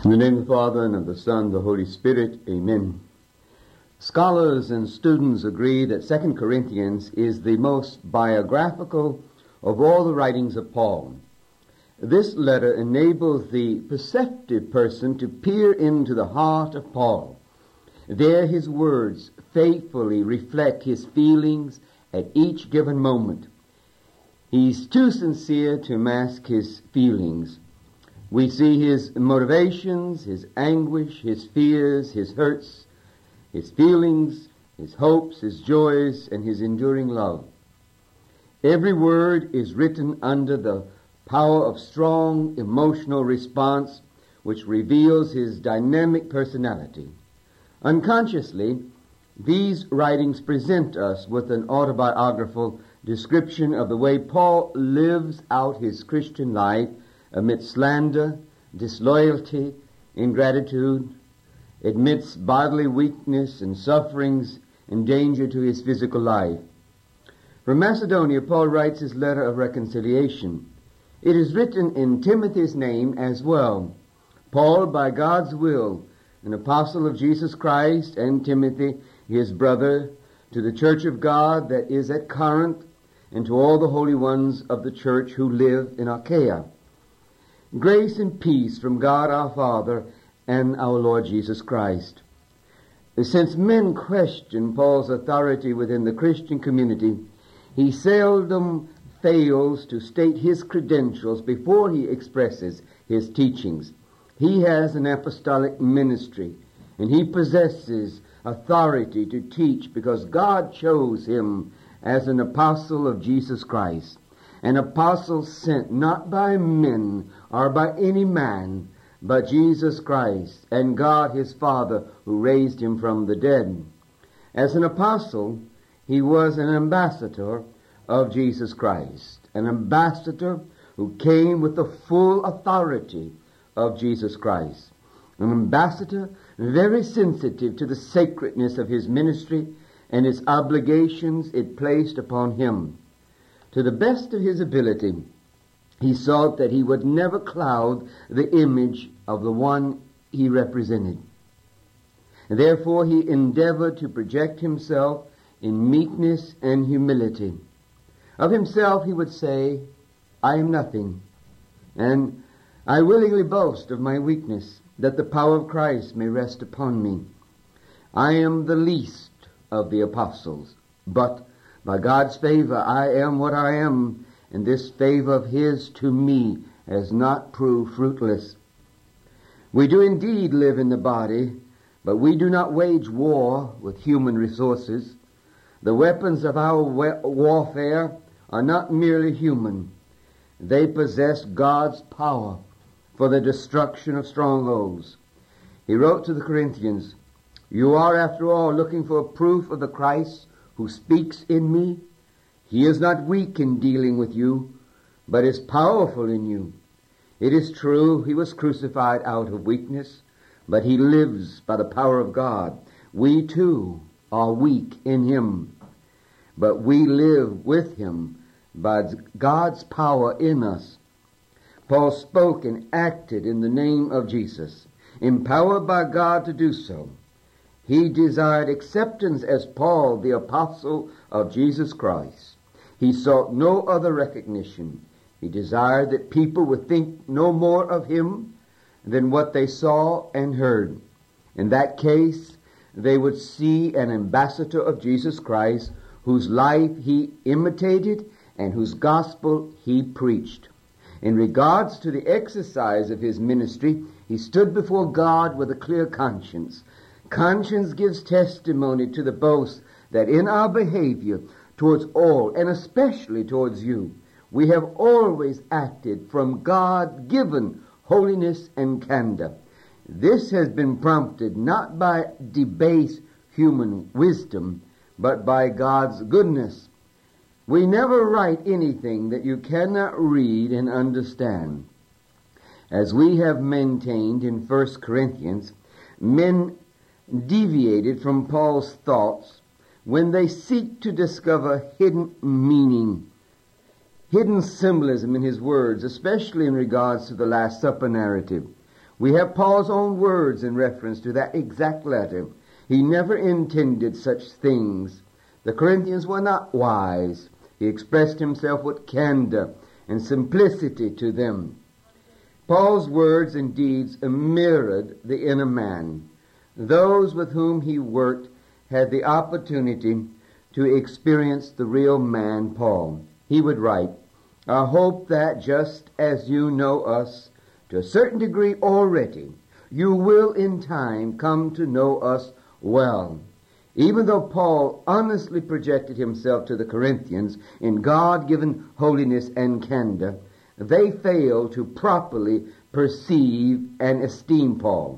In the name of the Father, and of the Son, and the Holy Spirit, amen. Scholars and students agree that 2 Corinthians is the most biographical of all the writings of Paul. This letter enables the perceptive person to peer into the heart of Paul. There his words faithfully reflect his feelings at each given moment. He's too sincere to mask his feelings. We see his motivations, his anguish, his fears, his hurts, his feelings, his hopes, his joys, and his enduring love. Every word is written under the power of strong emotional response, which reveals his dynamic personality. Unconsciously, these writings present us with an autobiographical description of the way Paul lives out his Christian life amidst slander, disloyalty, ingratitude, amidst bodily weakness and sufferings and danger to his physical life. From Macedonia, Paul writes his letter of reconciliation. It is written in Timothy's name as well. Paul, by God's will, an apostle of Jesus Christ, and Timothy, his brother, to the church of God that is at Corinth, and to all the holy ones of the church who live in Achaia. Grace and peace from God our Father and our Lord Jesus Christ. Since men question Paul's authority within the Christian community, he seldom fails to state his credentials before he expresses his teachings. He has an apostolic ministry, and he possesses authority to teach because God chose him as an apostle of Jesus Christ. An apostle sent not by men or by any man, but Jesus Christ and God his Father who raised him from the dead. As an apostle, he was an ambassador of Jesus Christ, an ambassador who came with the full authority of Jesus Christ, an ambassador very sensitive to the sacredness of his ministry and its obligations it placed upon him. To the best of his ability, he sought that he would never cloud the image of the one he represented. And therefore he endeavored to project himself in meekness and humility. Of himself he would say, I am nothing, and I willingly boast of my weakness, that the power of Christ may rest upon me. I am the least of the apostles, but by God's favor I am what I am, and this favor of his to me has not proved fruitless. We do indeed live in the body, but we do not wage war with human resources. The weapons of our warfare are not merely human. They possess God's power for the destruction of strongholds. He wrote to the Corinthians, You are, after all, looking for a proof of the Christ who speaks in me. He is not weak in dealing with you, but is powerful in you. It is true, he was crucified out of weakness, but he lives by the power of God. We too are weak in him, but we live with him by God's power in us. Paul spoke and acted in the name of Jesus, empowered by God to do so. He desired acceptance as Paul, the apostle of Jesus Christ. He sought no other recognition. He desired that people would think no more of him than what they saw and heard. In that case, they would see an ambassador of Jesus Christ, whose life he imitated and whose gospel he preached. In regards to the exercise of his ministry, he stood before God with a clear conscience. Conscience gives testimony to the boast that in our behavior towards all, and especially towards you, we have always acted from God-given holiness and candor. This has been prompted not by debased human wisdom, but by God's goodness. We never write anything that you cannot read and understand. As we have maintained in 1 Corinthians, men deviated from Paul's thoughts when they seek to discover hidden meaning, hidden symbolism in his words, especially in regards to the Last Supper narrative. We have Paul's own words in reference to that exact letter. He never intended such things. The Corinthians were not wise. He expressed himself with candor and simplicity to them. Paul's words and deeds mirrored the inner man. Those with whom he worked had the opportunity to experience the real man, Paul. He would write, "I hope that just as you know us to a certain degree already, you will in time come to know us well." Even though Paul honestly projected himself to the Corinthians in God-given holiness and candor, they failed to properly perceive and esteem Paul.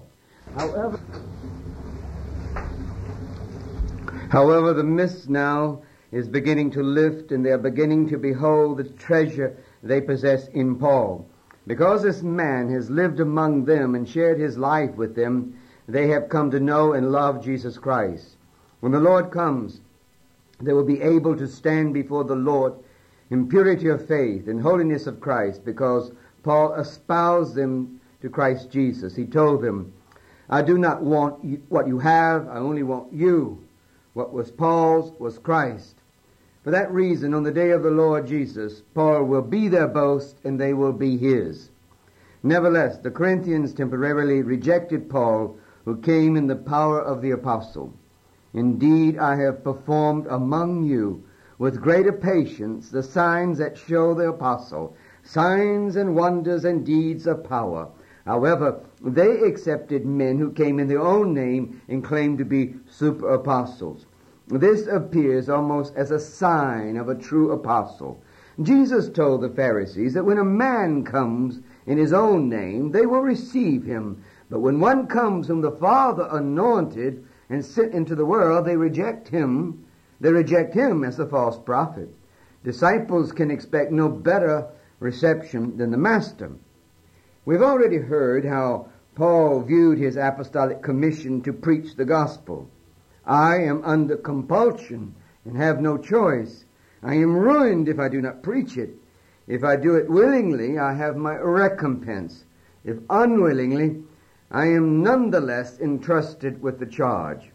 However, the mist now is beginning to lift, and they are beginning to behold the treasure they possess in Paul. Because this man has lived among them and shared his life with them, they have come to know and love Jesus Christ. When the Lord comes, they will be able to stand before the Lord in purity of faith and holiness of Christ, because Paul espoused them to Christ Jesus. He told them, "I do not want what you have, I only want you." What was Paul's was Christ. For that reason, on the day of the Lord Jesus, Paul will be their boast and they will be his. Nevertheless, the Corinthians temporarily rejected Paul, who came in the power of the apostle. "Indeed, I have performed among you with greater patience the signs that show the apostle, signs and wonders and deeds of power." However, they accepted men who came in their own name and claimed to be super apostles. This appears almost as a sign of a true apostle. Jesus told the Pharisees that when a man comes in his own name, they will receive him. But when one comes whom the Father anointed and sent into the world, they reject him. They reject him as the false prophet. Disciples can expect no better reception than the Master. We've already heard how Paul viewed his apostolic commission to preach the gospel. "I am under compulsion and have no choice. I am ruined if I do not preach it. If I do it willingly, I have my recompense. If unwillingly, I am nonetheless entrusted with the charge."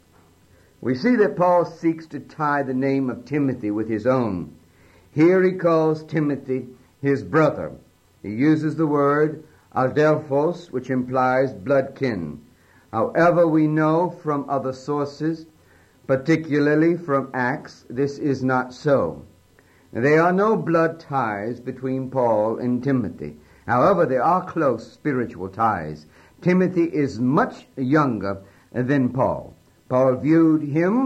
We see that Paul seeks to tie the name of Timothy with his own. Here he calls Timothy his brother. He uses the word Adelphos, which implies blood kin. However, we know from other sources, particularly from Acts, this is not so. There are no blood ties between Paul and Timothy. However, there are close spiritual ties. Timothy is much younger than Paul. Paul viewed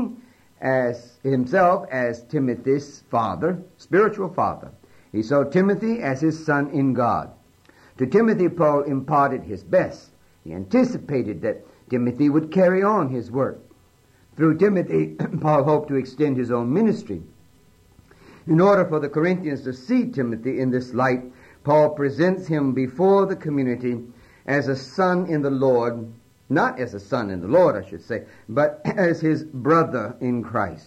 himself as Timothy's father, spiritual father. He saw Timothy as his son in God. To Timothy, Paul imparted his best. He anticipated that Timothy would carry on his work. Through Timothy, Paul hoped to extend his own ministry. In order for the Corinthians to see Timothy in this light, Paul presents him before the community as a son in the Lord, not as a son in the Lord, I should say, but as his brother in Christ.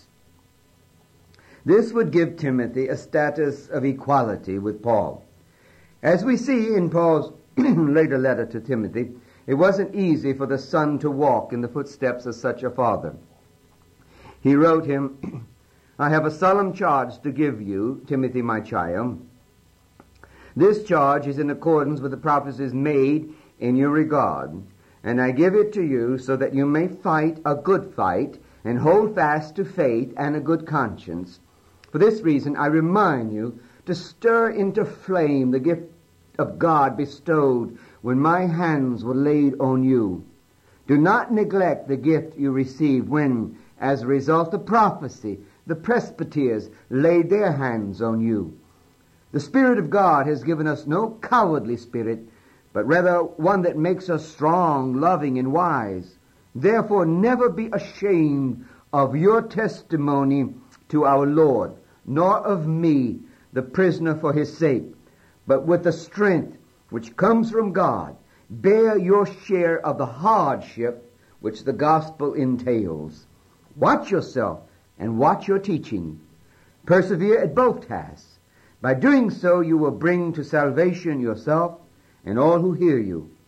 This would give Timothy a status of equality with Paul. As we see in Paul's later letter to Timothy, it wasn't easy for the son to walk in the footsteps of such a father. He wrote him, "I have a solemn charge to give you, Timothy, my child. This charge is in accordance with the prophecies made in your regard, and I give it to you so that you may fight a good fight and hold fast to faith and a good conscience. For this reason I remind you to stir into flame the gift of God bestowed when my hands were laid on you. Do not neglect the gift you received when, as a result of prophecy, the presbyters laid their hands on you. The Spirit of God has given us no cowardly spirit, but rather one that makes us strong, loving, and wise. Therefore, never be ashamed of your testimony to our Lord, nor of me, the prisoner for his sake, but with the strength which comes from God, bear your share of the hardship which the gospel entails. Watch yourself and watch your teaching. Persevere at both tasks. By doing so, you will bring to salvation yourself and all who hear you.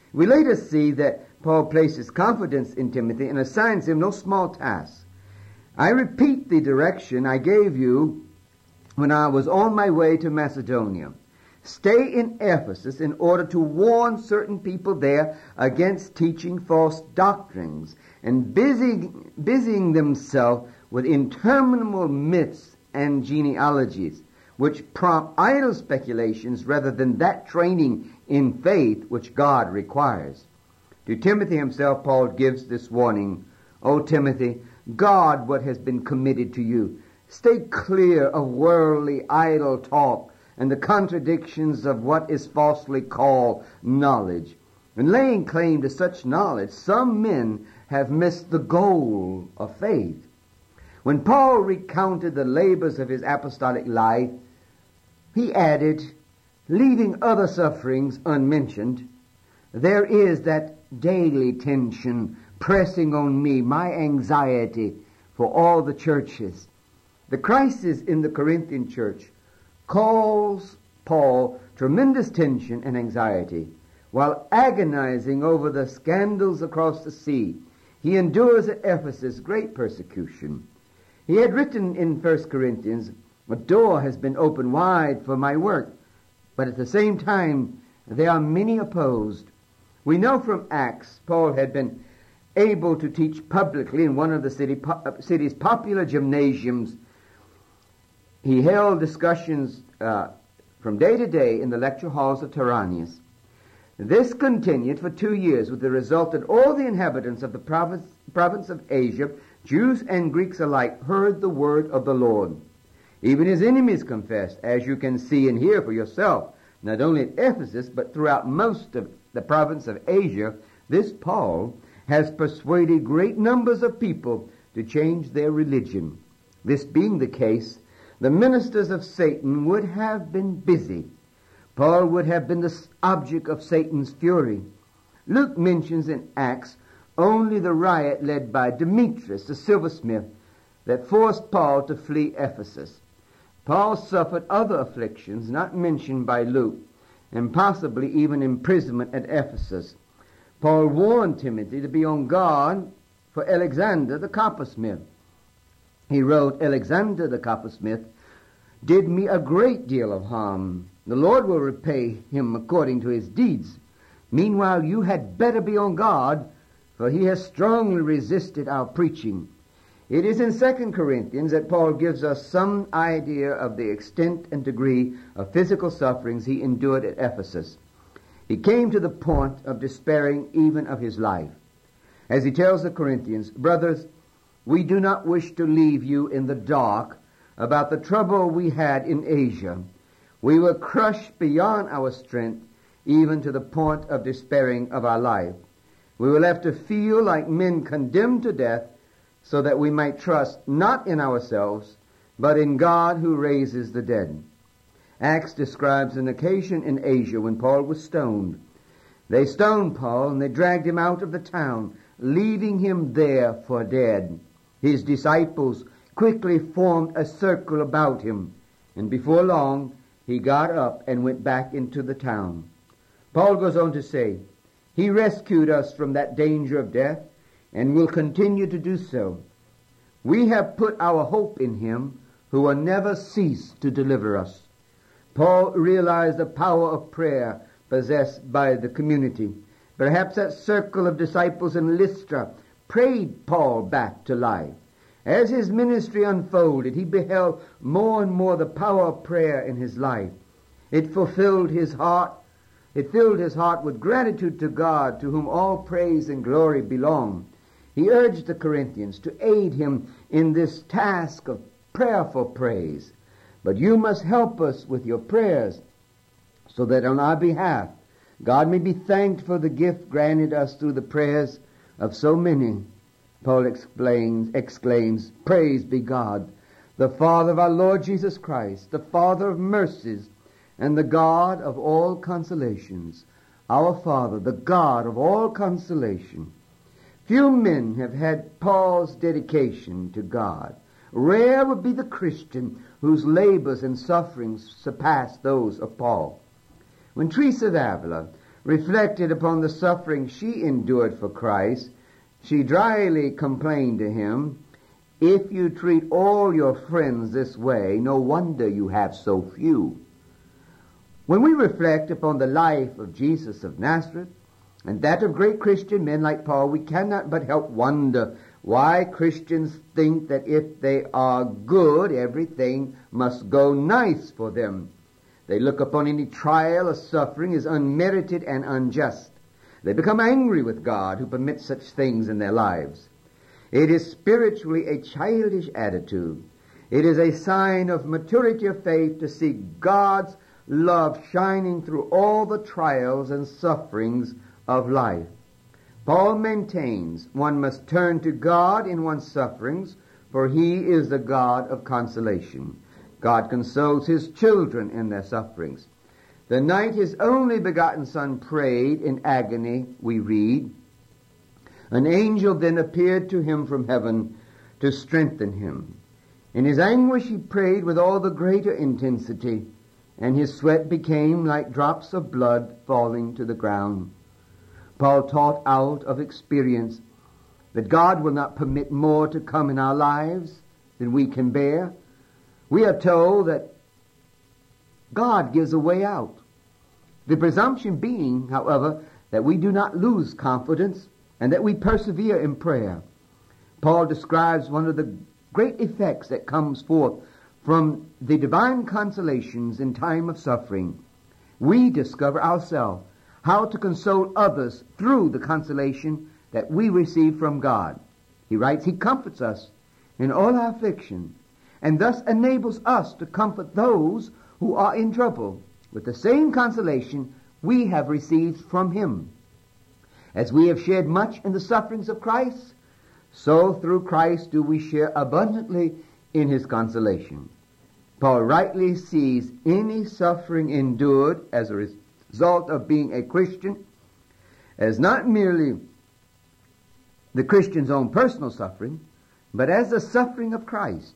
We later see that Paul places confidence in Timothy and assigns him no small task. I repeat the direction I gave you when I was on my way to Macedonia. Stay in Ephesus in order to warn certain people there against teaching false doctrines and busying themselves with interminable myths and genealogies, which prompt idle speculations rather than that training in faith which God requires. To Timothy himself, Paul gives this warning, O Timothy, guard what has been committed to you. Stay clear of worldly idle talk and the contradictions of what is falsely called knowledge. In laying claim to such knowledge, some men have missed the goal of faith. When Paul recounted the labors of his apostolic life, he added, leaving other sufferings unmentioned, there is that daily tension pressing on me, my anxiety for all the churches. The crisis in the Corinthian church calls Paul tremendous tension and anxiety. While agonizing over the scandals across the sea, he endures at Ephesus great persecution. He had written in 1 Corinthians, a door has been opened wide for my work, but at the same time there are many opposed. We know from Acts Paul had been able to teach publicly in one of the city's popular gymnasiums. He held discussions from day to day in the lecture halls of Tyrannus. This continued for 2 years, with the result that all the inhabitants of the province of Asia, Jews and Greeks alike, heard the word of the Lord. Even his enemies confessed, as you can see and hear for yourself, not only at Ephesus, but throughout most of the province of Asia. This Paul has persuaded great numbers of people to change their religion. This being the case, the ministers of Satan would have been busy. Paul would have been the object of Satan's fury. Luke mentions in Acts only the riot led by Demetrius, the silversmith, that forced Paul to flee Ephesus. Paul suffered other afflictions not mentioned by Luke, and possibly even imprisonment at Ephesus. Paul warned Timothy to be on guard for Alexander the coppersmith. He wrote, Alexander the coppersmith did me a great deal of harm. The Lord will repay him according to his deeds. Meanwhile, you had better be on guard, for he has strongly resisted our preaching. It is in 2 Corinthians that Paul gives us some idea of the extent and degree of physical sufferings he endured at Ephesus. He came to the point of despairing even of his life. As he tells the Corinthians, brothers, we do not wish to leave you in the dark about the trouble we had in Asia. We were crushed beyond our strength, even to the point of despairing of our life. We were left to feel like men condemned to death, so that we might trust not in ourselves, but in God who raises the dead. Acts describes an occasion in Asia when Paul was stoned. They stoned Paul and they dragged him out of the town, leaving him there for dead. His disciples quickly formed a circle about him, and before long he got up and went back into the town. Paul goes on to say, he rescued us from that danger of death and will continue to do so. We have put our hope in him who will never cease to deliver us. Paul realized the power of prayer possessed by the community. Perhaps that circle of disciples in Lystra prayed Paul back to life. As his ministry unfolded, he beheld more and more the power of prayer in his life. It filled his heart with gratitude to God, to whom all praise and glory belong. He urged the Corinthians to aid him in this task of prayerful praise. But you must help us with your prayers, so that on our behalf God may be thanked for the gift granted us through the prayers of so many. Paul exclaims, praise be God, the Father of our Lord Jesus Christ, the Father of mercies, and the God of all consolations. Our Father, the God of all consolation. Few men have had Paul's dedication to God. Rare would be the Christian whose labors and sufferings surpass those of Paul. When Teresa of Avila reflected upon the suffering she endured for Christ, she dryly complained to him, "If you treat all your friends this way, no wonder you have so few." When we reflect upon the life of Jesus of Nazareth and that of great Christian men like Paul, we cannot but help wonder why Christians think that if they are good, everything must go nice for them. They look upon any trial or suffering as unmerited and unjust. They become angry with God who permits such things in their lives. It is spiritually a childish attitude. It is a sign of maturity of faith to see God's love shining through all the trials and sufferings of life. Paul maintains one must turn to God in one's sufferings, for he is the God of consolation. God consoles his children in their sufferings. The night his only begotten Son prayed in agony, we read, an angel then appeared to him from heaven to strengthen him. In his anguish he prayed with all the greater intensity, and his sweat became like drops of blood falling to the ground. Paul taught out of experience that God will not permit more to come in our lives than we can bear. We are told that God gives a way out. The presumption being, however, that we do not lose confidence and that we persevere in prayer. Paul describes one of the great effects that comes forth from the divine consolations in time of suffering. We discover ourselves how to console others through the consolation that we receive from God. He writes, he comforts us in all our affliction, and thus enables us to comfort those who are in trouble with the same consolation we have received from him. As we have shared much in the sufferings of Christ, so through Christ do we share abundantly in his consolation. Paul rightly sees any suffering endured as a result of being a Christian as not merely the Christian's own personal suffering, but as the suffering of Christ.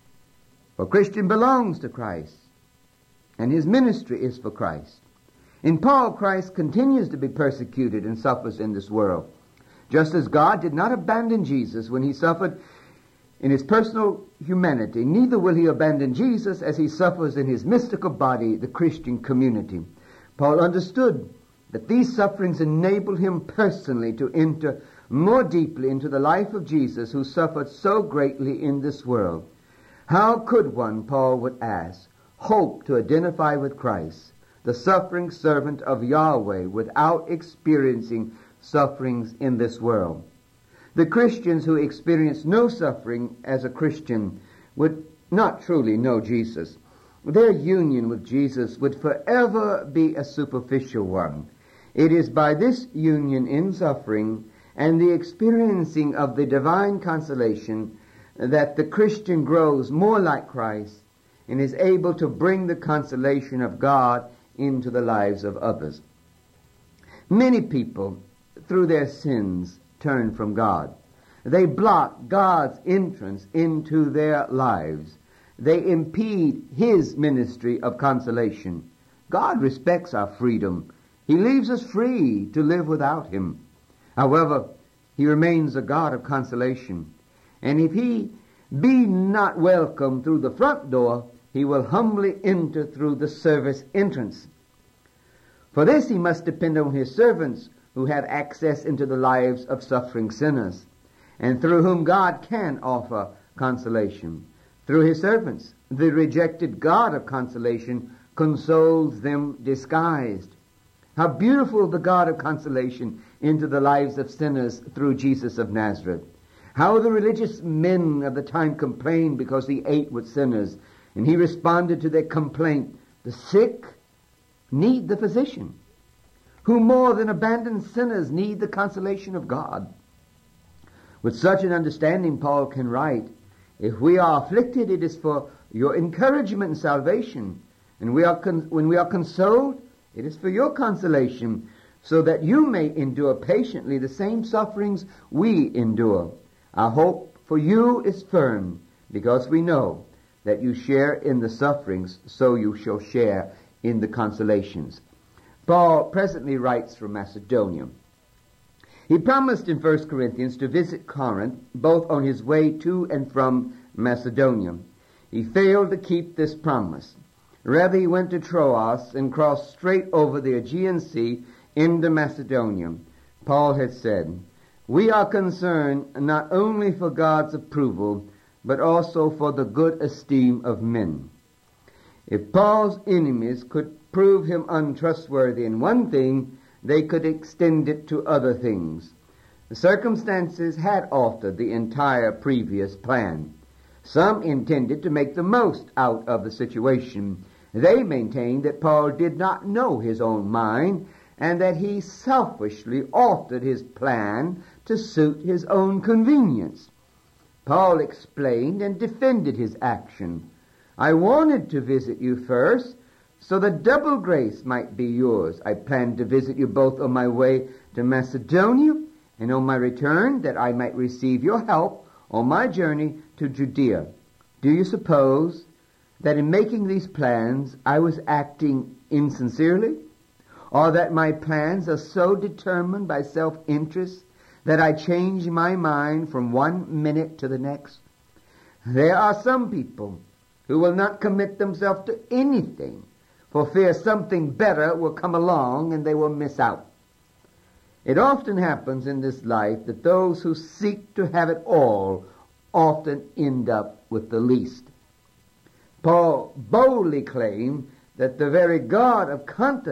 For Christian belongs to Christ, and his ministry is for Christ. In Paul, Christ continues to be persecuted and suffers in this world. Just as God did not abandon Jesus when he suffered in his personal humanity, neither will he abandon Jesus as he suffers in his mystical body, the Christian community. Paul understood that these sufferings enable him personally to enter more deeply into the life of Jesus, who suffered so greatly in this world. How could one, Paul would ask, hope to identify with Christ, the suffering servant of Yahweh, without experiencing sufferings in this world? The Christians who experience no suffering as a Christian would not truly know Jesus. Their union with Jesus would forever be a superficial one. It is by this union in suffering and the experiencing of the divine consolation that the Christian grows more like Christ and is able to bring the consolation of God into the lives of others. Many people, through their sins, turn from God. They block God's entrance into their lives. They impede his ministry of consolation. God respects our freedom. He leaves us free to live without him. However, he remains a God of consolation. And if he be not welcome through the front door, he will humbly enter through the service entrance. For this he must depend on his servants who have access into the lives of suffering sinners, and through whom God can offer consolation. Through his servants, the rejected God of consolation consoles them disguised. How beautiful the God of consolation into the lives of sinners through Jesus of Nazareth. How the religious men of the time complained because he ate with sinners, and he responded to their complaint, the sick need the physician, who more than abandoned sinners need the consolation of God. With such an understanding, Paul can write, if we are afflicted, it is for your encouragement and salvation. And when we are consoled, it is for your consolation, so that you may endure patiently the same sufferings we endure. Our hope for you is firm, because we know that you share in the sufferings, so you shall share in the consolations. Paul presently writes from Macedonia. He promised in 1 Corinthians to visit Corinth, both on his way to and from Macedonia. He failed to keep this promise. Rather, he went to Troas and crossed straight over the Aegean Sea into Macedonia. Paul had said, "We are concerned not only for God's approval, but also for the good esteem of men." If Paul's enemies could prove him untrustworthy in one thing, they could extend it to other things. The circumstances had altered the entire previous plan. Some intended to make the most out of the situation. They maintained that Paul did not know his own mind and that he selfishly altered his plan to suit his own convenience. Paul explained and defended his action. "I wanted to visit you first, so that double grace might be yours. I planned to visit you both on my way to Macedonia and on my return, that I might receive your help on my journey to Judea." Do you suppose that in making these plans I was acting insincerely? Or that my plans are so determined by self-interest that I change my mind from one minute to the next? There are some people who will not commit themselves to anything for fear something better will come along and they will miss out. It often happens in this life that those who seek to have it all often end up with the least. Paul boldly claimed that the very God of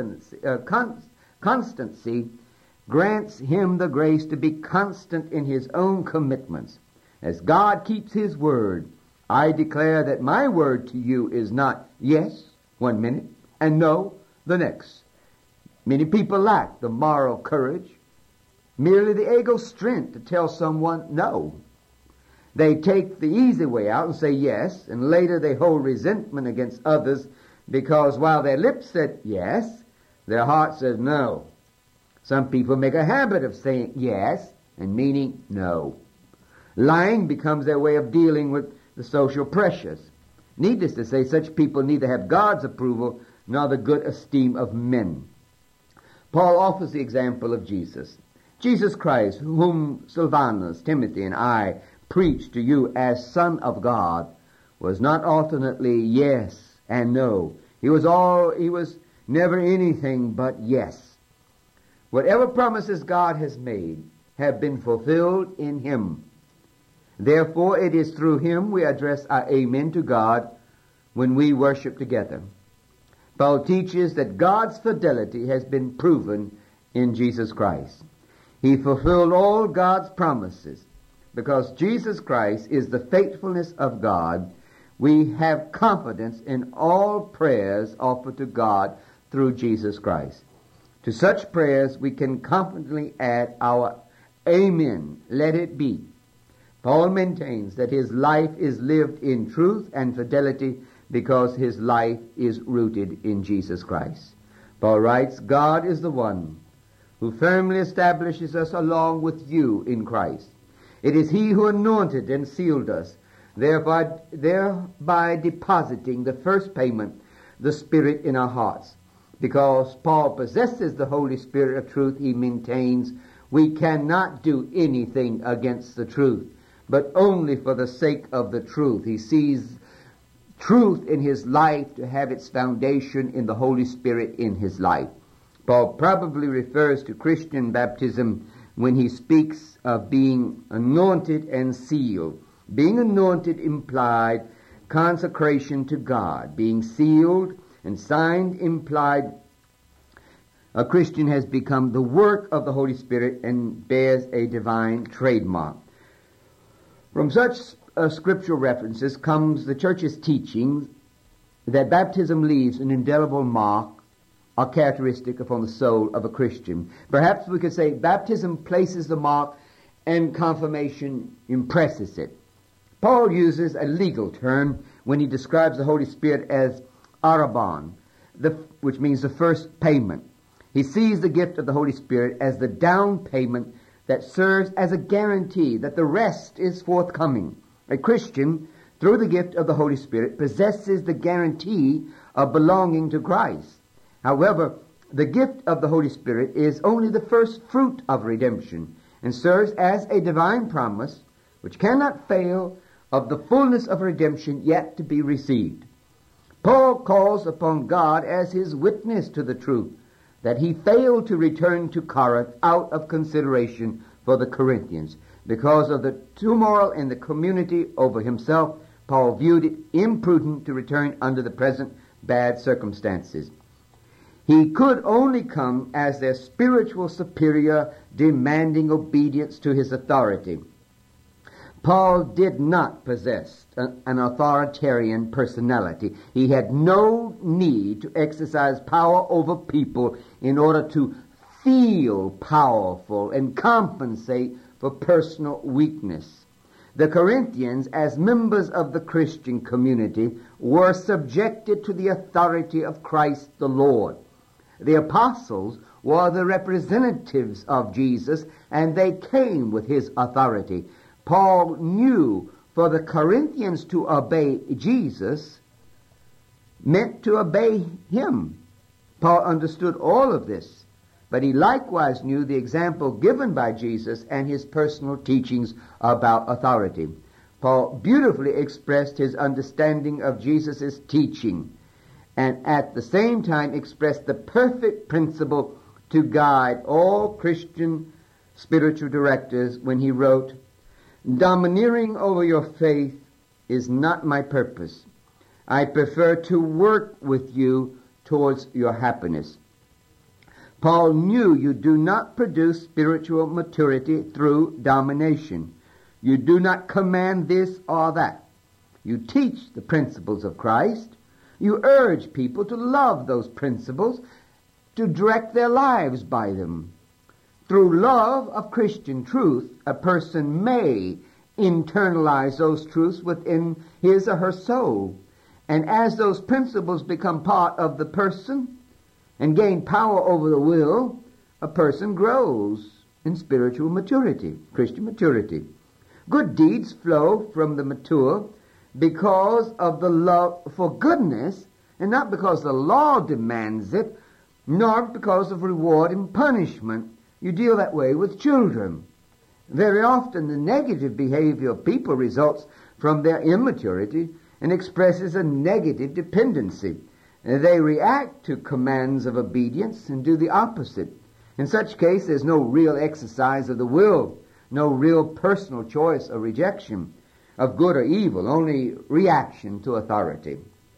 constancy grants him the grace to be constant in his own commitments. As God keeps his word, I declare that my word to you is not yes 1 minute and no the next. Many people lack the moral courage, merely the ego strength to tell someone no. They take the easy way out and say yes, and later they hold resentment against others because while their lips said yes, their heart says no. Some people make a habit of saying yes and meaning no. Lying becomes their way of dealing with the social pressures. Needless to say, such people neither have God's approval nor the good esteem of men. Paul offers the example of Jesus. Jesus Christ, whom Silvanus, Timothy, and I preach to you as Son of God, was not alternately yes and no. He was never anything but yes. Whatever promises God has made have been fulfilled in him. Therefore, it is through him we address our amen to God when we worship together. Paul teaches that God's fidelity has been proven in Jesus Christ. He fulfilled all God's promises. Because Jesus Christ is the faithfulness of God, we have confidence in all prayers offered to God through Jesus Christ. To such prayers we can confidently add our amen, let it be. Paul maintains that his life is lived in truth and fidelity because his life is rooted in Jesus Christ. Paul writes, "God is the one who firmly establishes us along with you in Christ. It is he who anointed and sealed us, thereby depositing the first payment, the Spirit, in our hearts." Because Paul possesses the Holy Spirit of truth, he maintains we cannot do anything against the truth, but only for the sake of the truth. He sees truth in his life to have its foundation in the Holy Spirit in his life. Paul probably refers to Christian baptism when he speaks of being anointed and sealed. Being anointed implied consecration to God. Being sealed and signed implied a Christian has become the work of the Holy Spirit and bears a divine trademark. From such scriptural references comes the church's teaching that baptism leaves an indelible mark or characteristic upon the soul of a Christian. Perhaps we could say baptism places the mark and confirmation impresses it. Paul uses a legal term when he describes the Holy Spirit as arrabon, which means the first payment. He sees the gift of the Holy Spirit as the down payment that serves as a guarantee that the rest is forthcoming. A Christian, through the gift of the Holy Spirit, possesses the guarantee of belonging to Christ. However, The gift of the Holy Spirit is only the first fruit of redemption and serves as a divine promise which cannot fail of the fullness of redemption yet to be received. Paul calls upon God as his witness to the truth that he failed to return to Corinth out of consideration for the Corinthians. Because of the turmoil in the community over himself, Paul viewed it imprudent to return under the present bad circumstances. He could only come as their spiritual superior, demanding obedience to his authority. Paul did not possess an authoritarian personality. He had no need to exercise power over people in order to feel powerful and compensate for personal weakness. The Corinthians, as members of the Christian community, were subjected to the authority of Christ the Lord. The apostles were the representatives of Jesus, and they came with his authority. Paul knew for the Corinthians to obey Jesus meant to obey him. Paul understood all of this, but he likewise knew the example given by Jesus and his personal teachings about authority. Paul beautifully expressed his understanding of Jesus' teaching, and at the same time expressed the perfect principle to guide all Christian spiritual directors when he wrote, "Domineering over your faith is not my purpose. I prefer to work with you towards your happiness." Paul knew you do not produce spiritual maturity through domination. You do not command this or that. You teach the principles of Christ. You urge people to love those principles, to direct their lives by them. Through love of Christian truth, a person may internalize those truths within his or her soul. And as those principles become part of the person and gain power over the will, a person grows in spiritual maturity, Christian maturity. Good deeds flow from the mature because of the love for goodness, and not because the law demands it, nor because of reward and punishment. You deal that way with children. Very often the negative behavior of people results from their immaturity and expresses a negative dependency. They react to commands of obedience and do the opposite. In such case, there's no real exercise of the will, no real personal choice or rejection of good or evil, only reaction to authority.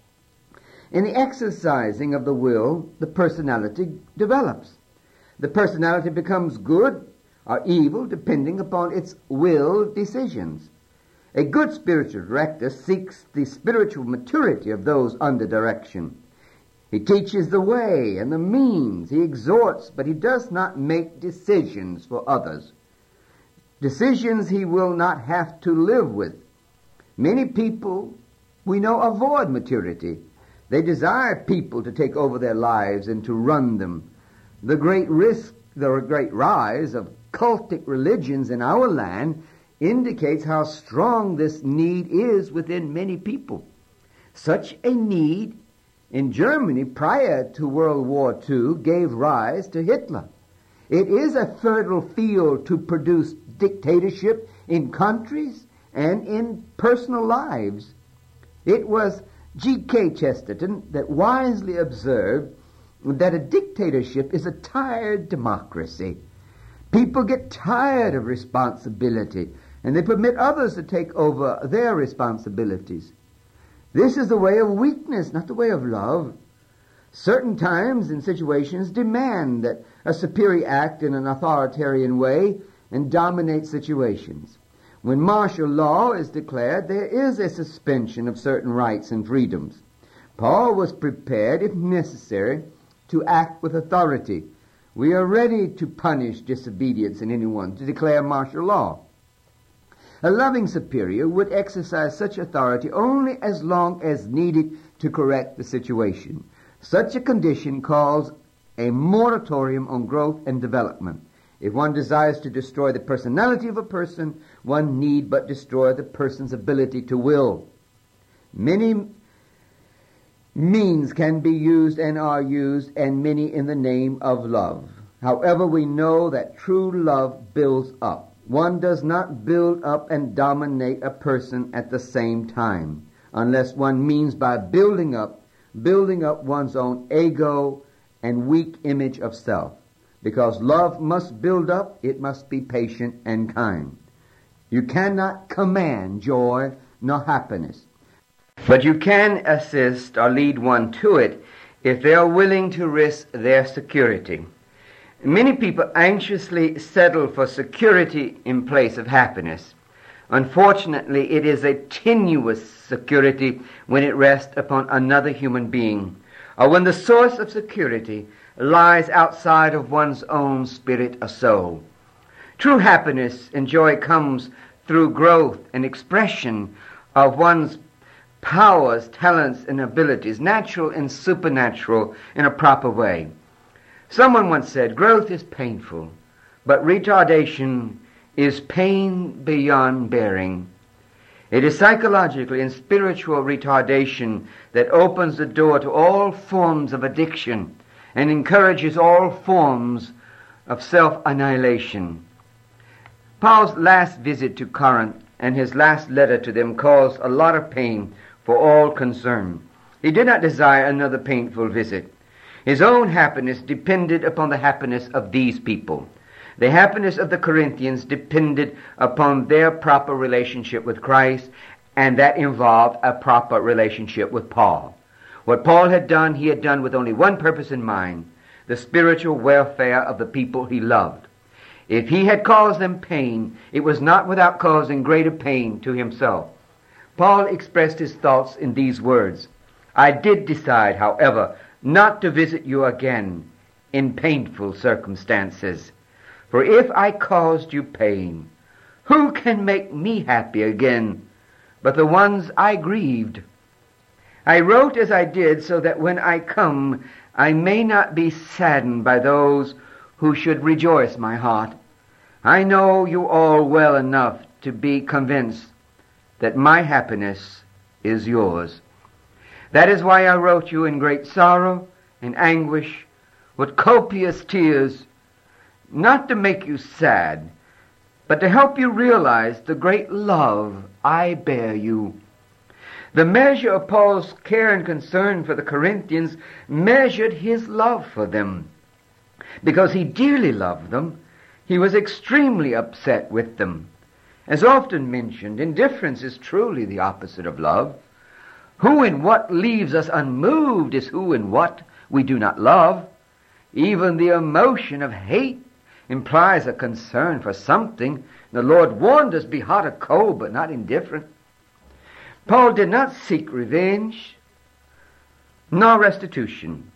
In the exercising of the will, the personality develops. The personality becomes good or evil depending upon its will decisions. A good spiritual director seeks the spiritual maturity of those under direction. He teaches the way and the means. He exhorts, but he does not make decisions for others. Decisions he will not have to live with. Many people we know avoid maturity. They desire people to take over their lives and to run them. The great rise of cultic religions in our land indicates how strong this need is within many people. Such a need in Germany prior to World War II gave rise to Hitler. It is a fertile field to produce dictatorship in countries and in personal lives. It was G.K. Chesterton that wisely observed that a dictatorship is a tired democracy. People get tired of responsibility, and they permit others to take over their responsibilities. This is the way of weakness, not the way of love. Certain times and situations demand that a superior act in an authoritarian way and dominate situations. When martial law is declared, there is a suspension of certain rights and freedoms. Paul was prepared, if necessary, to act with authority. We are ready to punish disobedience in anyone, to declare martial law. A loving superior would exercise such authority only as long as needed to correct the situation. Such a condition calls a moratorium on growth and development. If one desires to destroy the personality of a person, one need but destroy the person's ability to will. Many means can be used and are used, and many in the name of love. However, we know that true love builds up. One does not build up and dominate a person at the same time, unless one means by building up one's own ego and weak image of self. Because love must build up, it must be patient and kind. You cannot command joy nor happiness, but you can assist or lead one to it if they are willing to risk their security. Many people anxiously settle for security in place of happiness. Unfortunately, it is a tenuous security when it rests upon another human being, or when the source of security lies outside of one's own spirit or soul. True happiness and joy comes through growth and expression of one's powers, talents, and abilities, natural and supernatural, in a proper way. Someone once said, growth is painful, but retardation is pain beyond bearing. It is psychological and spiritual retardation that opens the door to all forms of addiction and encourages all forms of self-annihilation. Paul's last visit to Corinth and his last letter to them caused a lot of pain for all concerned. He did not desire another painful visit. His own happiness depended upon the happiness of these people. The happiness of the Corinthians depended upon their proper relationship with Christ, and that involved a proper relationship with Paul. What Paul had done, he had done with only one purpose in mind, the spiritual welfare of the people he loved. If he had caused them pain, it was not without causing greater pain to himself. Paul expressed his thoughts in these words, I did decide, however, not to visit you again in painful circumstances. For if I caused you pain, who can make me happy again but the ones I grieved? I wrote as I did so that when I come, I may not be saddened by those who should rejoice my heart. I know you all well enough to be convinced that my happiness is yours. That is why I wrote you in great sorrow and anguish, with copious tears, not to make you sad, but to help you realize the great love I bear you. The measure of Paul's care and concern for the Corinthians measured his love for them. Because he dearly loved them, he was extremely upset with them. As often mentioned, indifference is truly the opposite of love. Who and what leaves us unmoved is who and what we do not love. Even the emotion of hate implies a concern for something. The Lord warned us, be hot or cold, but not indifferent. Paul did not seek revenge, nor restitution.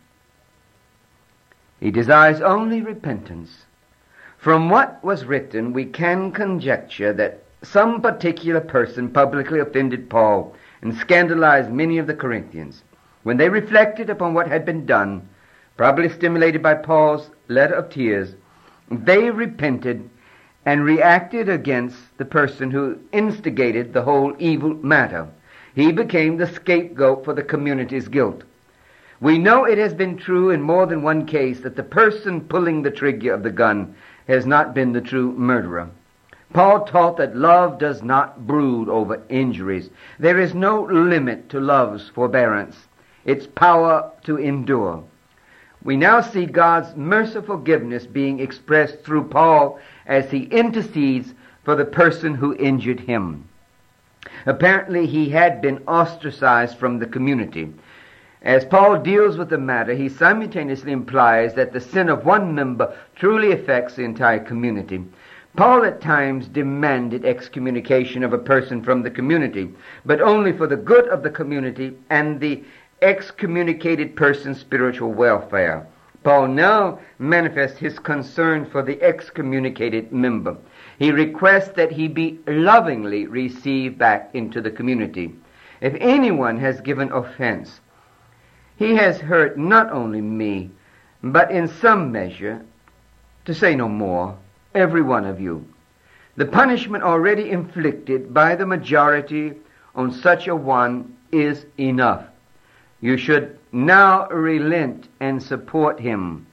He desires only repentance. From what was written, we can conjecture that some particular person publicly offended Paul and scandalized many of the Corinthians. When they reflected upon what had been done, probably stimulated by Paul's letter of tears, they repented and reacted against the person who instigated the whole evil matter. He became the scapegoat for the community's guilt. We know it has been true in more than one case that the person pulling the trigger of the gun has not been the true murderer. Paul taught that love does not brood over injuries. There is no limit to love's forbearance, its power to endure. We now see God's merciful forgiveness being expressed through Paul as he intercedes for the person who injured him. Apparently he had been ostracized from the community. As Paul deals with the matter, he simultaneously implies that the sin of one member truly affects the entire community. Paul at times demanded excommunication of a person from the community, but only for the good of the community and the excommunicated person's spiritual welfare. Paul now manifests his concern for the excommunicated member. He requests that he be lovingly received back into the community. If anyone has given offense, he has hurt not only me, but in some measure, to say no more, every one of you. The punishment already inflicted by the majority on such a one is enough. You should now relent and support him,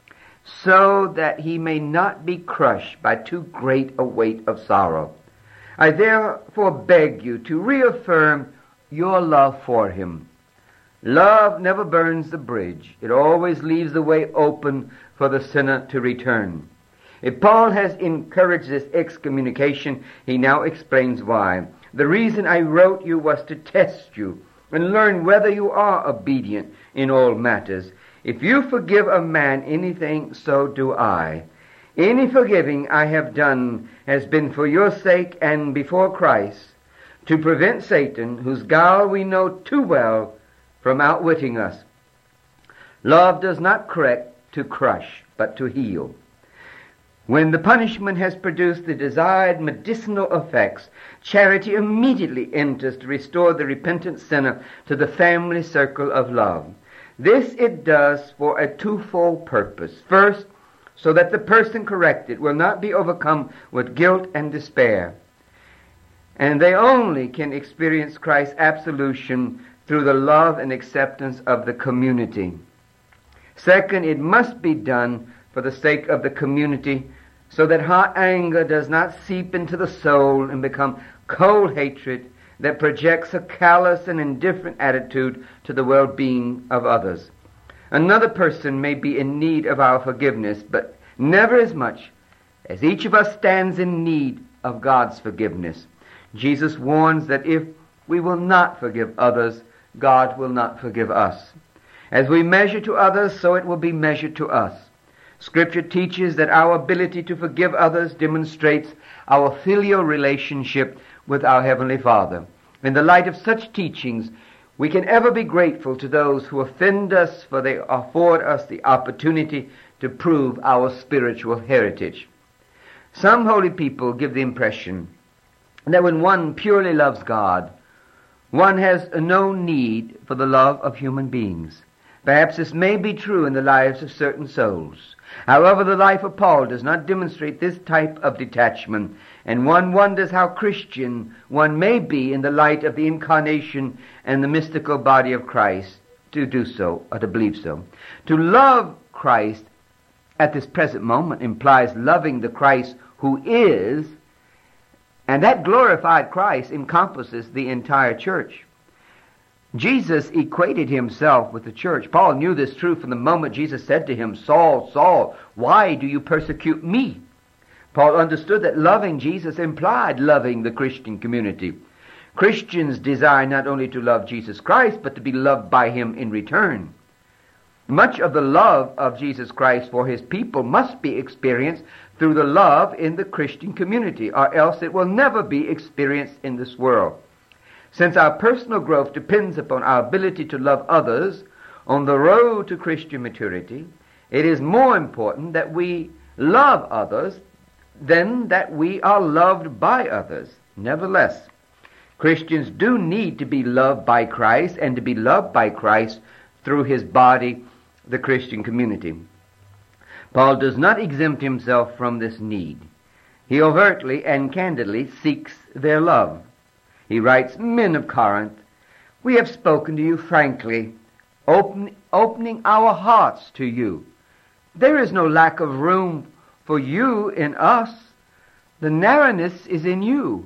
so that he may not be crushed by too great a weight of sorrow. I therefore beg you to reaffirm your love for him. Love never burns the bridge. It always leaves the way open for the sinner to return. If Paul has encouraged this excommunication, he now explains why. The reason I wrote you was to test you and learn whether you are obedient in all matters. If you forgive a man anything, so do I. Any forgiving I have done has been for your sake and before Christ, to prevent Satan, whose guile we know too well, from outwitting us. Love does not correct to crush, but to heal. When the punishment has produced the desired medicinal effects, charity immediately enters to restore the repentant sinner to the family circle of love. This it does for a twofold purpose. First, so that the person corrected will not be overcome with guilt and despair, and they only can experience Christ's absolution through the love and acceptance of the community. Second, it must be done for the sake of the community, so that hot anger does not seep into the soul and become cold hatred that projects a callous and indifferent attitude to the well-being of others. Another person may be in need of our forgiveness, but never as much as each of us stands in need of God's forgiveness. Jesus warns that if we will not forgive others, God will not forgive us. As we measure to others, so it will be measured to us. Scripture teaches that our ability to forgive others demonstrates our filial relationship with our Heavenly Father. In the light of such teachings, we can ever be grateful to those who offend us, for they afford us the opportunity to prove our spiritual heritage. Some holy people give the impression that when one purely loves God, one has no need for the love of human beings. Perhaps this may be true in the lives of certain souls. However, the life of Paul does not demonstrate this type of detachment, and one wonders how Christian one may be in the light of the incarnation and the mystical body of Christ to do so, or to believe so. To love Christ at this present moment implies loving the Christ who is, and that glorified Christ encompasses the entire church. Jesus equated himself with the church. Paul knew this truth from the moment Jesus said to him, Saul, Saul, why do you persecute me? Paul understood that loving Jesus implied loving the Christian community. Christians desire not only to love Jesus Christ, but to be loved by him in return. Much of the love of Jesus Christ for his people must be experienced through the love in the Christian community, or else it will never be experienced in this world. Since our personal growth depends upon our ability to love others on the road to Christian maturity, it is more important that we love others than that we are loved by others. Nevertheless, Christians do need to be loved by Christ and to be loved by Christ through his body, the Christian community. Paul does not exempt himself from this need. He overtly and candidly seeks their love. He writes, Men of Corinth, we have spoken to you frankly, opening our hearts to you. There is no lack of room for you in us. The narrowness is in you.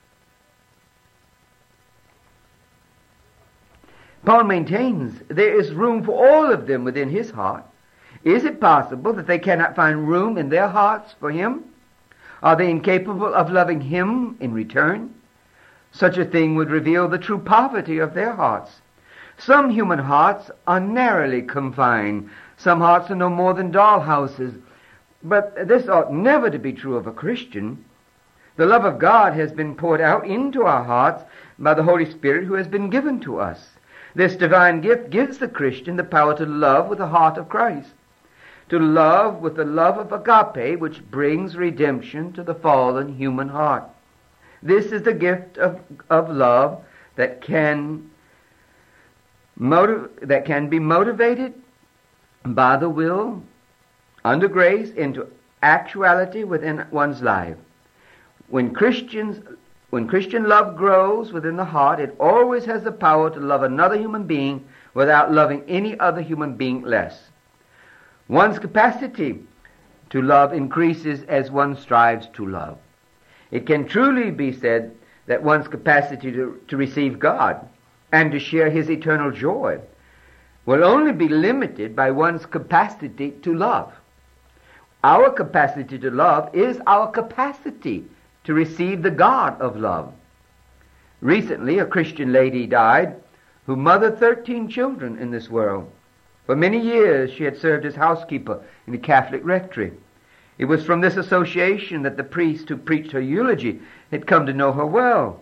Paul maintains there is room for all of them within his heart. Is it possible that they cannot find room in their hearts for him? Are they incapable of loving him in return? Such a thing would reveal the true poverty of their hearts. Some human hearts are narrowly confined. Some hearts are no more than doll houses. But this ought never to be true of a Christian. The love of God has been poured out into our hearts by the Holy Spirit who has been given to us. This divine gift gives the Christian the power to love with the heart of Christ, to love with the love of agape, which brings redemption to the fallen human heart. This is the gift of love that can be motivated by the will, under grace, into actuality within one's life. When Christian love grows within the heart, it always has the power to love another human being without loving any other human being less. One's capacity to love increases as one strives to love. It can truly be said that one's capacity to receive God and to share His eternal joy will only be limited by one's capacity to love. Our capacity to love is our capacity to receive the God of love. Recently, a Christian lady died who mothered 13 children in this world. For many years, she had served as housekeeper in a Catholic rectory. It was from this association that the priest who preached her eulogy had come to know her well.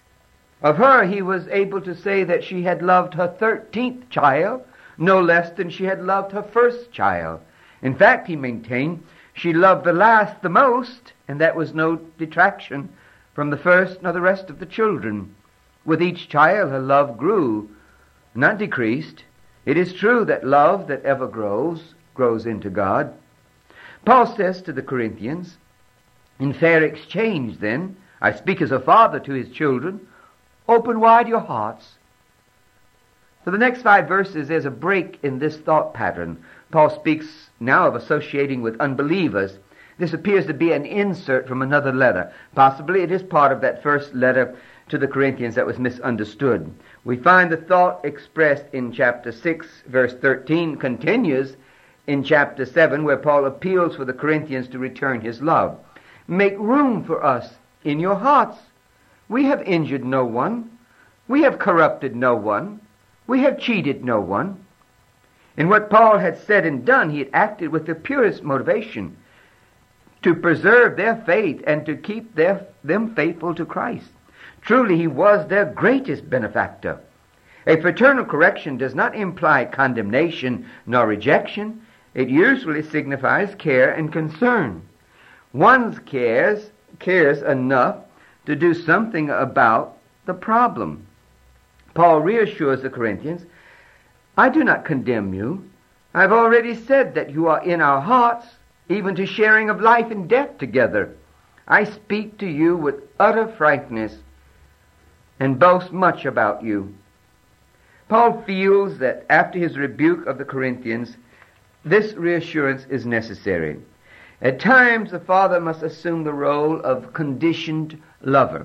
Of her, he was able to say that she had loved her 13th child no less than she had loved her first child. In fact, he maintained, she loved the last the most, and that was no detraction from the first nor the rest of the children. With each child, her love grew, not decreased. It is true that love that ever grows into God. Paul says to the Corinthians, in fair exchange then, I speak as a father to his children, open wide your hearts. For the next 5 verses, there's a break in this thought pattern. Paul speaks now of associating with unbelievers. This appears to be an insert from another letter. Possibly it is part of that first letter to the Corinthians that was misunderstood. We find the thought expressed in chapter 6, verse 13, continues in chapter 7, where Paul appeals for the Corinthians to return his love. Make room for us in your hearts. We have injured no one. We have corrupted no one. We have cheated no one. In what Paul had said and done, he had acted with the purest motivation to preserve their faith and to keep them faithful to Christ. Truly, he was their greatest benefactor. A fraternal correction does not imply condemnation nor rejection. It usually signifies care and concern. One cares enough to do something about the problem. Paul reassures the Corinthians, I do not condemn you. I've already said that you are in our hearts, even to sharing of life and death together. I speak to you with utter frankness and boast much about you. Paul feels that after his rebuke of the Corinthians, this reassurance is necessary. At times, the father must assume the role of conditioned lover.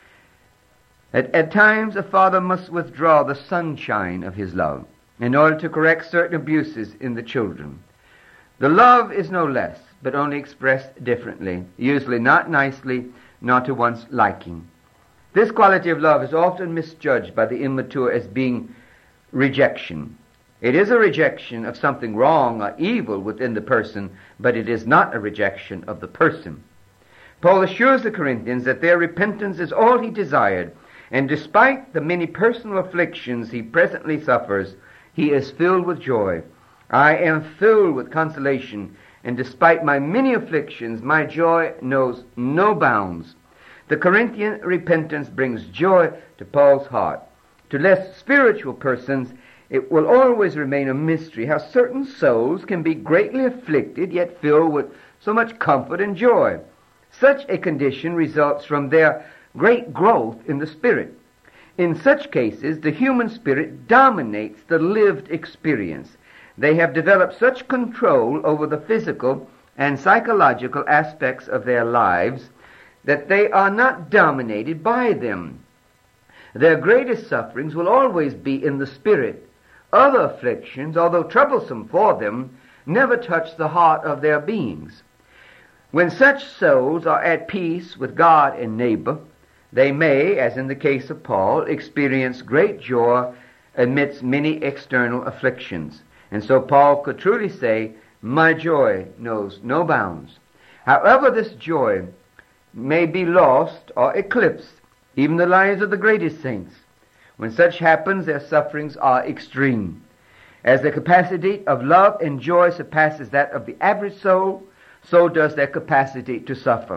At times, a father must withdraw the sunshine of his love in order to correct certain abuses in the children. The love is no less, but only expressed differently, usually not nicely, not to one's liking. This quality of love is often misjudged by the immature as being rejection. It is a rejection of something wrong or evil within the person, but it is not a rejection of the person. Paul assures the Corinthians that their repentance is all he desired, and despite the many personal afflictions he presently suffers, he is filled with joy. I am filled with consolation, and despite my many afflictions, my joy knows no bounds. The Corinthian repentance brings joy to Paul's heart. To less spiritual persons, it will always remain a mystery how certain souls can be greatly afflicted, yet filled with so much comfort and joy. Such a condition results from their great growth in the spirit. In such cases, the human spirit dominates the lived experience. They have developed such control over the physical and psychological aspects of their lives that they are not dominated by them. Their greatest sufferings will always be in the spirit. Other afflictions, although troublesome for them, never touch the heart of their beings. When such souls are at peace with God and neighbor, they may, as in the case of Paul, experience great joy amidst many external afflictions. And so Paul could truly say, my joy knows no bounds. However, this joy may be lost or eclipsed, even the lives of the greatest saints. When such happens, their sufferings are extreme. As the capacity of love and joy surpasses that of the average soul, so does their capacity to suffer.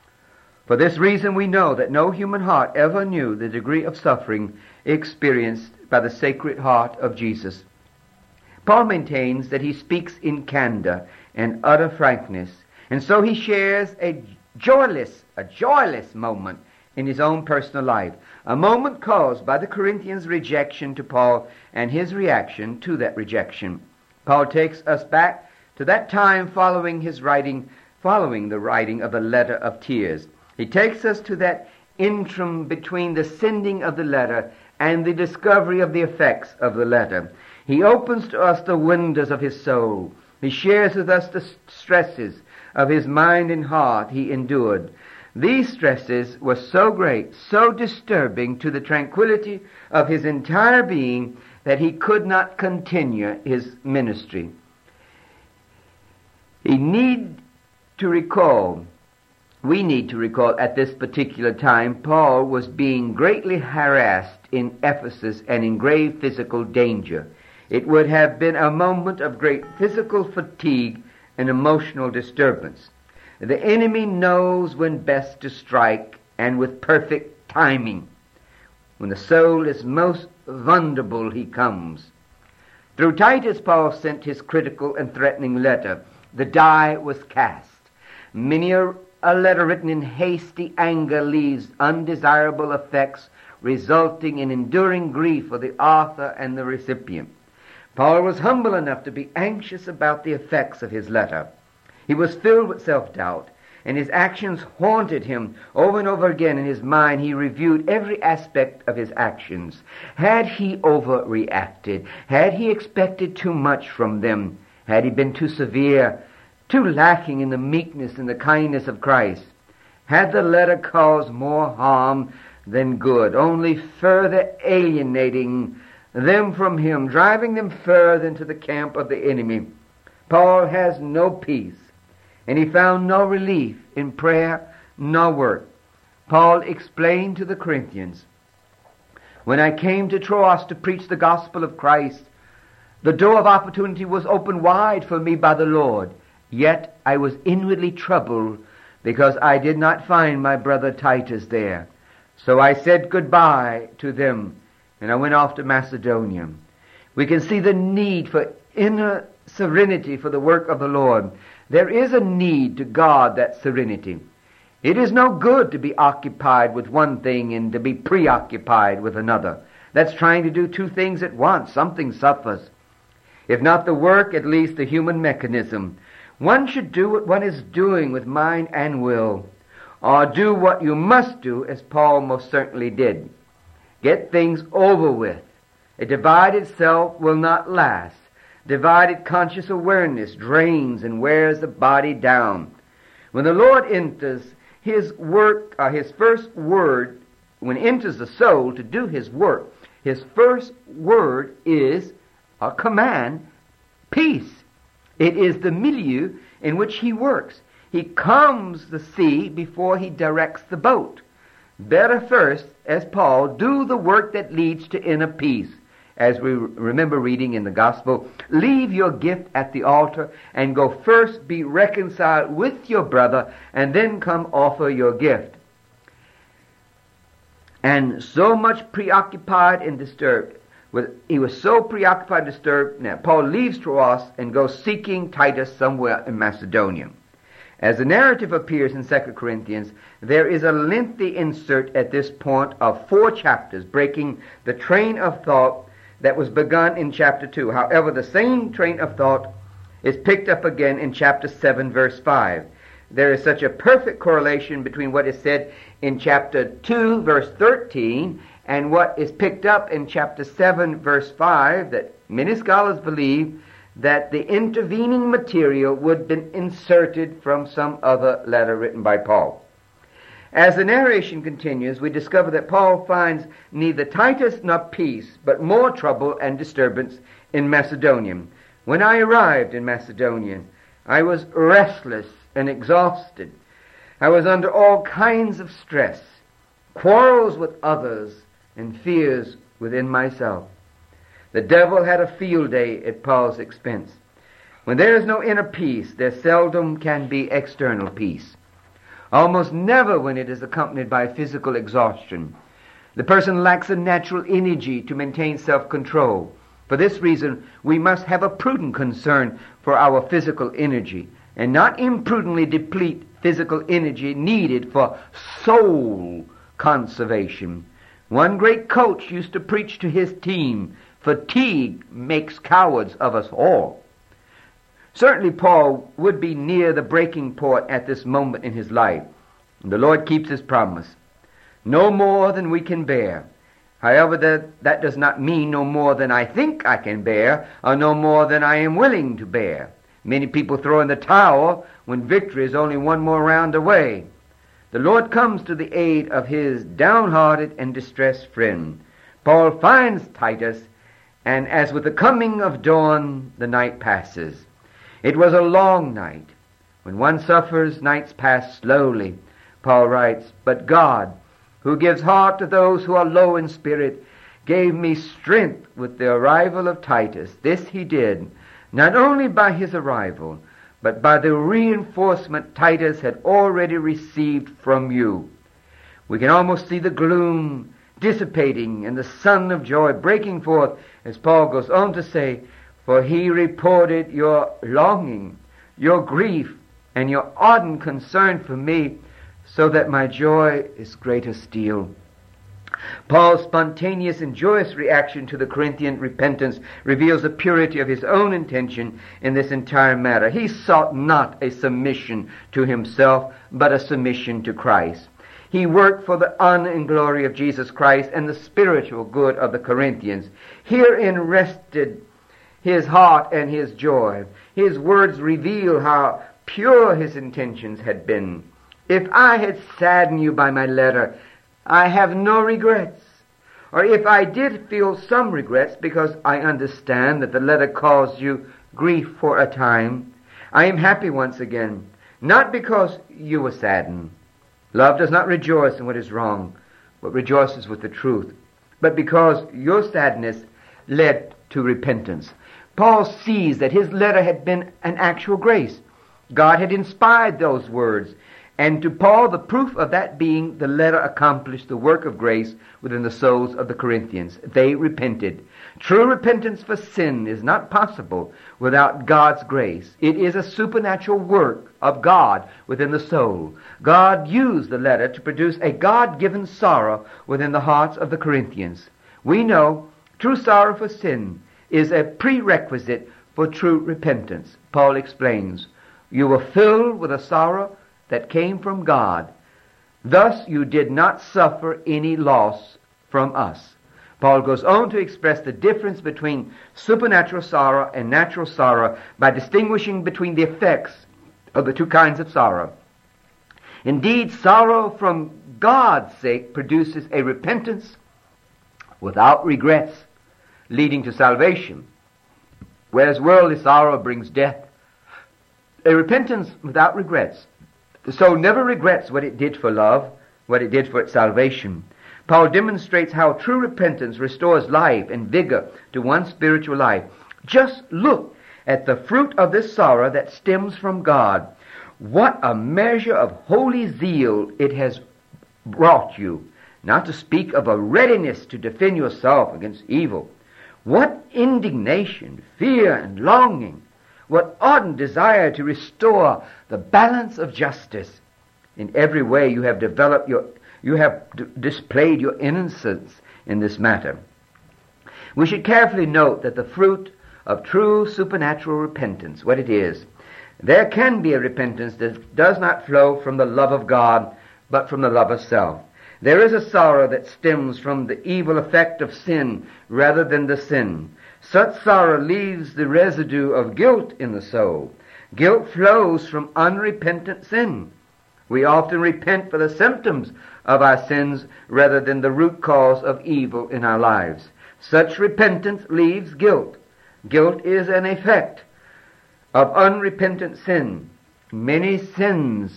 For this reason, we know that no human heart ever knew the degree of suffering experienced by the Sacred Heart of Jesus. Paul maintains that he speaks in candor and utter frankness, and so he shares a joyless moment in his own personal life, a moment caused by the Corinthians' rejection to Paul and his reaction to that rejection. Paul takes us back to that time following the writing of the letter of tears. He takes us to that interim between the sending of the letter and the discovery of the effects of the letter. He opens to us the windows of his soul. He shares with us the stresses of his mind and heart he endured. These stresses were so great, so disturbing to the tranquility of his entire being, that he could not continue his ministry. We need to recall at this particular time, Paul was being greatly harassed in Ephesus and in grave physical danger. It would have been a moment of great physical fatigue and emotional disturbance. The enemy knows when best to strike, and with perfect timing. When the soul is most vulnerable, he comes. Through Titus, Paul sent his critical and threatening letter. The die was cast. Many a letter written in hasty anger leaves undesirable effects, resulting in enduring grief for the author and the recipient. Paul was humble enough to be anxious about the effects of his letter. He was filled with self-doubt, and his actions haunted him over and over again in his mind. He reviewed every aspect of his actions. Had he overreacted? Had he expected too much from them? Had he been too severe, too lacking in the meekness and the kindness of Christ? Had the letter caused more harm than good, only further alienating them from him, driving them further into the camp of the enemy? Paul has no peace, and he found no relief in prayer nor work. Paul explained to the Corinthians, when I came to Troas to preach the gospel of Christ, the door of opportunity was opened wide for me by the Lord. Yet I was inwardly troubled because I did not find my brother Titus there. So I said goodbye to them, and I went off to Macedonia. We can see the need for inner serenity for the work of the Lord. There is a need to guard that serenity. It is no good to be occupied with one thing and to be preoccupied with another. That's trying to do two things at once. Something suffers. If not the work, at least the human mechanism. One should do what one is doing with mind and will, or do what you must do, as Paul most certainly did. Get things over with. A divided self will not last. Divided conscious awareness drains and wears the body down. When the Lord enters his work, his first word, when he enters the soul to do his work, his first word is a command, peace. It is the milieu in which he works. He calms the sea before he directs the boat. Better first, as Paul, do the work that leads to inner peace. As we remember reading in the gospel, leave your gift at the altar and go first be reconciled with your brother and then come offer your gift. And so much preoccupied and disturbed. He was so preoccupied and disturbed. Now, Paul leaves Troas and goes seeking Titus somewhere in Macedonia. As the narrative appears in 2 Corinthians, there is a lengthy insert at this point of 4 chapters, breaking the train of thought that was begun in chapter 2. However, the same train of thought is picked up again in chapter 7, verse 5. There is such a perfect correlation between what is said in chapter 2, verse 13, and what is picked up in chapter 7, verse 5, that many scholars believe that the intervening material would have been inserted from some other letter written by Paul. As the narration continues, we discover that Paul finds neither Titus nor peace, but more trouble and disturbance in Macedonia. When I arrived in Macedonia, I was restless and exhausted. I was under all kinds of stress, quarrels with others, and fears within myself. The devil had a field day at Paul's expense. When there is no inner peace, there seldom can be external peace. Almost never when it is accompanied by physical exhaustion. The person lacks a natural energy to maintain self-control. For this reason, we must have a prudent concern for our physical energy and not imprudently deplete physical energy needed for soul conservation. One great coach used to preach to his team, fatigue makes cowards of us all. Certainly Paul would be near the breaking point at this moment in his life. The Lord keeps his promise. No more than we can bear. However, that does not mean no more than I think I can bear, or no more than I am willing to bear. Many people throw in the towel when victory is only one more round away. The Lord comes to the aid of his downhearted and distressed friend. Paul finds Titus, and as with the coming of dawn, the night passes. It was a long night. When one suffers, nights pass slowly. Paul writes, "But God, who gives heart to those who are low in spirit, gave me strength with the arrival of Titus." This he did, not only by his arrival, but by the reinforcement Titus had already received from you. We can almost see the gloom dissipating and the sun of joy breaking forth as Paul goes on to say, "For he reported your longing, your grief, and your ardent concern for me, so that my joy is greater still." Paul's spontaneous and joyous reaction to the Corinthian repentance reveals the purity of his own intention in this entire matter. He sought not a submission to himself, but a submission to Christ. He worked for the honor and glory of Jesus Christ and the spiritual good of the Corinthians. Herein rested his heart and his joy. His words reveal how pure his intentions had been. "If I had saddened you by my letter, I have no regrets. Or if I did feel some regrets because I understand that the letter caused you grief for a time, I am happy once again, not because you were saddened. Love does not rejoice in what is wrong, but rejoices with the truth, but because your sadness led to repentance." Paul sees that his letter had been an actual grace. God had inspired those words. And to Paul, the proof of that being the letter accomplished the work of grace within the souls of the Corinthians. They repented. True repentance for sin is not possible without God's grace. It is a supernatural work of God within the soul. God used the letter to produce a God-given sorrow within the hearts of the Corinthians. We know true sorrow for sin is a prerequisite for true repentance. Paul explains, "You were filled with a sorrow that came from God. Thus you did not suffer any loss from us." Paul goes on to express the difference between supernatural sorrow and natural sorrow by distinguishing between the effects of the two kinds of sorrow. Indeed, sorrow from God's sake produces a repentance without regrets, leading to salvation, whereas worldly sorrow brings death. A repentance without regrets. The soul never regrets what it did for love, what it did for its salvation. Paul demonstrates how true repentance restores life and vigor to one's spiritual life. Just look at the fruit of this sorrow that stems from God. What a measure of holy zeal it has brought you, not to speak of a readiness to defend yourself against evil. What indignation, fear, and longing. What ardent desire to restore the balance of justice. In every way you have displayed your innocence in this matter. We should carefully note that the fruit of true supernatural repentance, what it is, there can be a repentance that does not flow from the love of God, but from the love of self. There is a sorrow that stems from the evil effect of sin rather than the sin. Such sorrow leaves the residue of guilt in the soul. Guilt flows from unrepentant sin. We often repent for the symptoms of our sins rather than the root cause of evil in our lives. Such repentance leaves guilt. Guilt is an effect of unrepentant sin. Many sins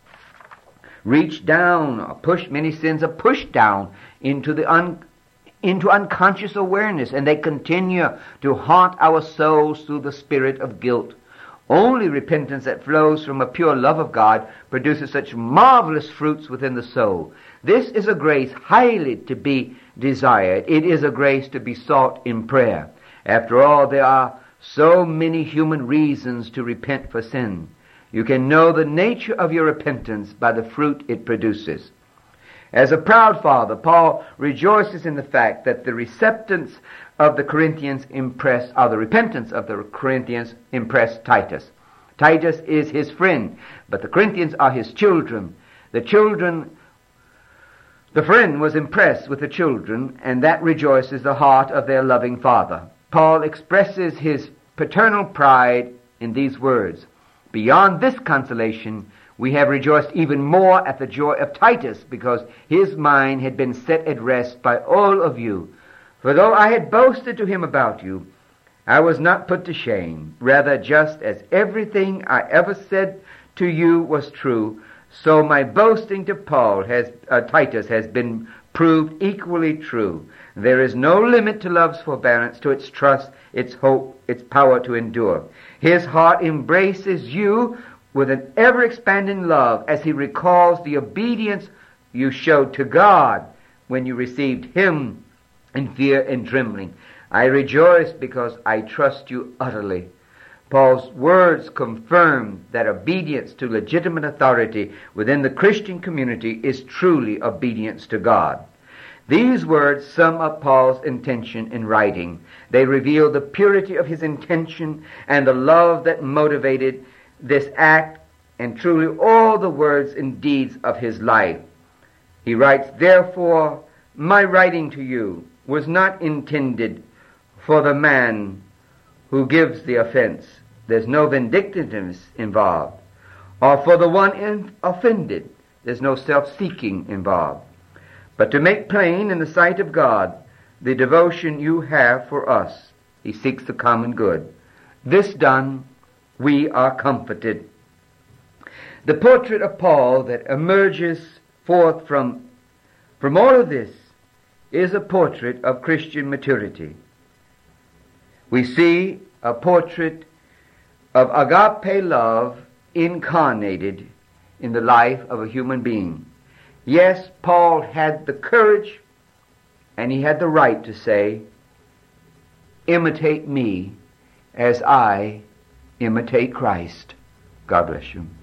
many sins are pushed down into unconscious awareness, and they continue to haunt our souls through the spirit of guilt. Only repentance that flows from a pure love of God produces such marvelous fruits within the soul. This is a grace highly to be desired. It is a grace to be sought in prayer. After all, there are so many human reasons to repent for sin. You can know the nature of your repentance by the fruit it produces. As a proud father, Paul rejoices in the fact that the repentance of the Corinthians impressed Titus. Titus is his friend, but the Corinthians are his children. The friend was impressed with the children, and that rejoices the heart of their loving father. Paul expresses his paternal pride in these words. Beyond this consolation, we have rejoiced even more at the joy of Titus, because his mind had been set at rest by all of you. For though I had boasted to him about you, I was not put to shame. Rather, just as everything I ever said to you was true, so my boasting to Titus has been proved equally true. There is no limit to love's forbearance, to its trust, its hope, its power to endure. His heart embraces you with an ever-expanding love as he recalls the obedience you showed to God when you received him in fear and trembling. I rejoice because I trust you utterly. Paul's words confirm that obedience to legitimate authority within the Christian community is truly obedience to God. These words sum up Paul's intention in writing. They reveal the purity of his intention and the love that motivated this act, and truly all the words and deeds of his life. He writes, therefore, my writing to you was not intended for the man who gives the offense. There's no vindictiveness involved. Or for the one offended. There's no self-seeking involved. But to make plain in the sight of God the devotion you have for us. He seeks the common good. This done, we are comforted. The portrait of Paul that emerges forth from all of this is a portrait of Christian maturity. We see a portrait of agape love incarnated in the life of a human being. Yes, Paul had the courage and he had the right to say, imitate me as I imitate Christ. God bless you.